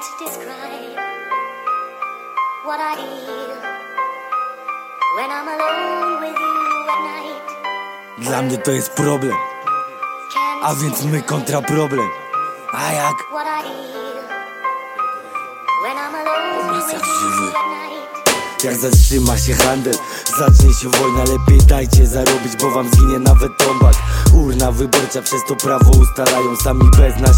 describe what I feel when I'm alone with you at night. Dla mnie to jest problem, a więc my kontra problem. A jak? What I feel when I'm alone with you at night. Jak zatrzyma się handel, zacznie się wojna. Lepiej dajcie zarobić, bo wam zginie nawet tombak. Urna wyborcza przez to prawo ustalają sami bez nas.